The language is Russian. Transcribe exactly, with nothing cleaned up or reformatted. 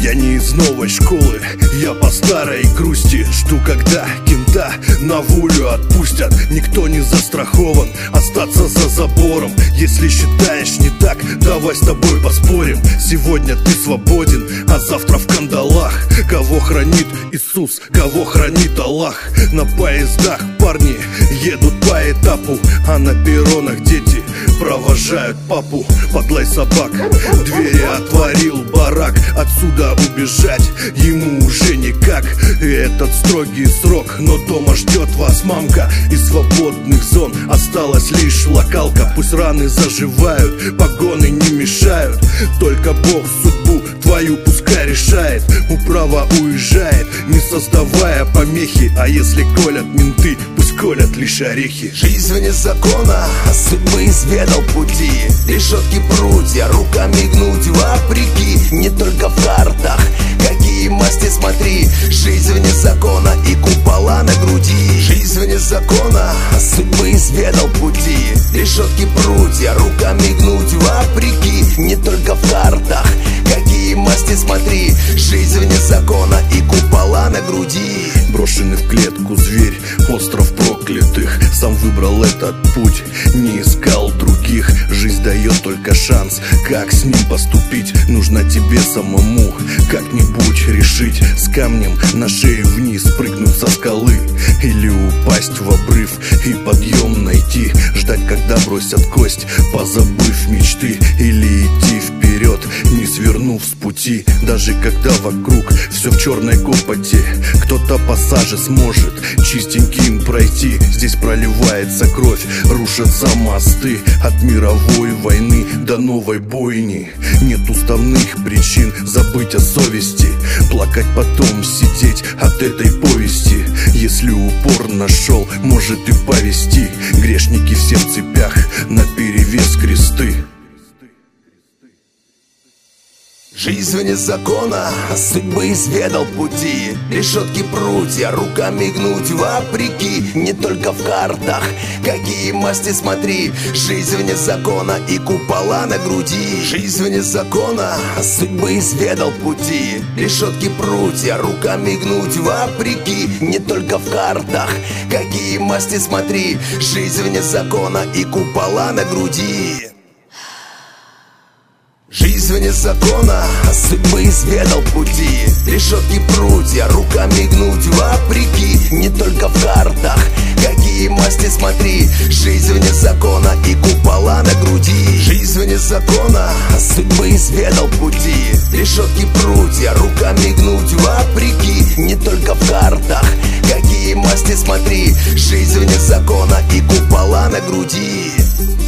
Я не из новой школы, я по старой грусти. Жду, когда кента на волю отпустят. Никто не застрахован остаться за забором. Если считаешь не так, давай с тобой поспорим. Сегодня ты свободен, а завтра в кандалах. Кого хранит Иисус, кого хранит Аллах. На поездах парни едут по этапу, а на перронах дети провожают папу под лай собак. Двери отворил барак, отсюда убежать ему уже никак. И этот строгий срок, но дома ждет вас мамка. Из свободных зон осталась лишь локалка. Пусть раны заживают, погоны не мешают. Только Бог судьбу твою пускай решает. Управа уезжает, не создавая помехи. А если колят менты, пусть колят лишь орехи. Жизнь вне закона, судьбы изведал пути. Решетки, прутья, руками гнуть вопреки. Не только в картах, какие масти смотри. Жизнь вне закона и купола на груди. Жизнь вне закона, судьбы изведал пути. Решетки, прутья, руками гнуть вопреки. Не только в картах, какие масти смотри. Жизнь вне закона и купола на груди. Брошенный в клетку зверь, остров проклятых. Сам выбрал этот путь, не искал других. Жизнь дает только шанс, как с ним поступить. Нужно тебе самому как-нибудь решить. С камнем на шею вниз прыгнуть со скалы, или упасть в обрыв и подъем найти. Ждать, когда бросят кость, позабыв мечты. Или идти вперед, не свернув с пути. Даже когда вокруг все в черной копоти, кто-то пассажи сможет чистеньким пройти. Здесь проливается кровь, рушатся мосты. От мировой войны до новой бойни нет уставных причин забыть о совести. Плакать потом, сидеть от этой повести. Если упор нашел, может и повести. Грешники все в цепях, наперевес кресты. Жизнь вне закона, судьбы изведал пути. Решетки, прутья, руками гнуть вопреки. Не только в картах, какие масти смотри. Жизнь вне закона и купола на груди. Жизнь вне закона, судьбы изведал пути. Решетки, прутья, руками гнуть вопреки. Не только в картах, какие масти смотри. Жизнь вне закона и купола на груди. Жизнь вне закона, судьбы изведал пути. Решетки, прутья, руками гнуть вопреки. Не только в картах, какие масти смотри. Жизнь вне закона и купола на груди. Жизнь вне закона, судьбы изведал пути. Решетки, прутья, руками гнуть вопреки. Не только в картах, какие масти смотри. Жизнь вне закона и купола на груди.